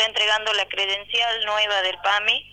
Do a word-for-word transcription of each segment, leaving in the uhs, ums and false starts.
está entregando la credencial nueva del PAMI.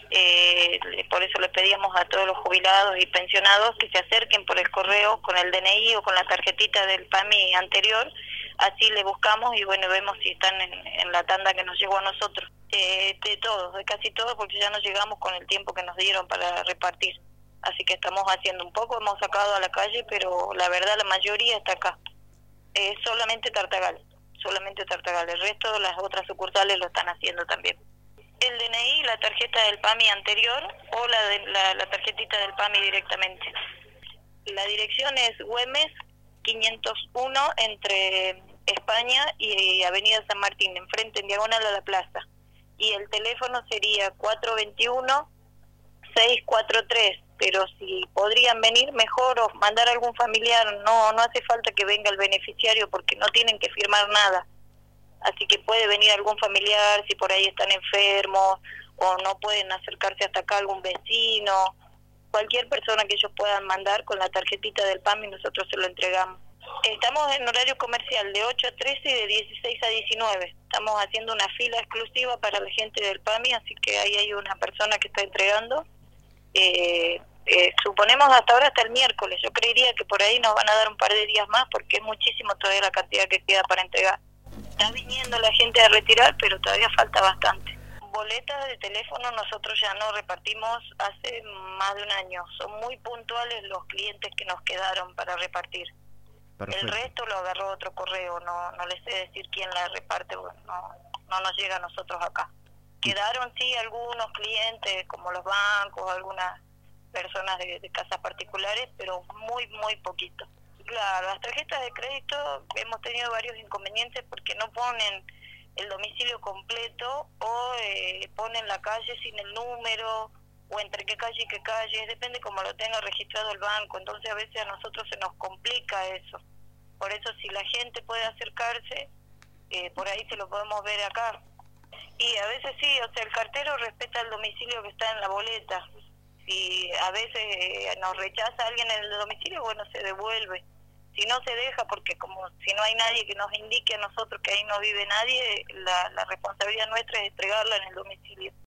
Eh, por eso le pedíamos a todos los jubilados y pensionados que se acerquen por el correo con el D N I o con la tarjetita del PAMI anterior, así le buscamos y bueno, vemos si están en, en la tanda que nos llegó a nosotros. Eh, de todos, de casi todos, porque ya no llegamos con el tiempo que nos dieron para repartir, así que estamos haciendo un poco, hemos sacado a la calle, pero la verdad la mayoría está acá. Eh, solamente Tartagal, solamente Tartagal, el resto las otras sucursales lo están haciendo también. El D N I, la tarjeta del PAMI anterior o la, de, la, la tarjetita del PAMI directamente. La dirección es Güemes quinientos uno entre España y Avenida San Martín, enfrente en diagonal a la plaza. Y el teléfono sería cuatro dos uno, seis cuatro tres, pero si podrían venir mejor o mandar a algún familiar, no, no hace falta que venga el beneficiario porque no tienen que firmar nada. Así que puede venir algún familiar si por ahí están enfermos o no pueden acercarse hasta acá algún vecino, cualquier persona que ellos puedan mandar con la tarjetita del PAMI nosotros se lo entregamos. Estamos en horario comercial de ocho a trece y de dieciséis a diecinueve. Estamos haciendo una fila exclusiva para la gente del PAMI, así que ahí hay una persona que está entregando. Eh, eh, suponemos hasta ahora hasta el miércoles. Yo creería que por ahí nos van a dar un par de días más porque es muchísimo todavía la cantidad que queda para entregar. Está viniendo la gente a retirar, pero todavía falta bastante. Boletas de teléfono nosotros ya no repartimos hace más de un año. Son muy puntuales los clientes que nos quedaron para repartir. Perfecto. El resto lo agarró otro correo, no no les sé decir quién la reparte, bueno, no, no nos llega a nosotros acá. Quedaron sí algunos clientes, como los bancos, algunas personas de, de casas particulares, pero muy, muy poquito. Claro, las tarjetas de crédito hemos tenido varios inconvenientes porque no ponen el domicilio completo o eh, ponen la calle sin el número o entre qué calle y qué calle, depende como lo tenga registrado el banco, entonces a veces a nosotros se nos complica eso. Por eso si la gente puede acercarse, eh, por ahí se lo podemos ver acá. Y a veces sí, o sea, el cartero respeta el domicilio que está en la boleta. Si a veces eh, nos rechaza alguien en el domicilio, bueno, se devuelve. Si no se deja, porque como si no hay nadie que nos indique a nosotros que ahí no vive nadie, la, la responsabilidad nuestra es entregarla en el domicilio.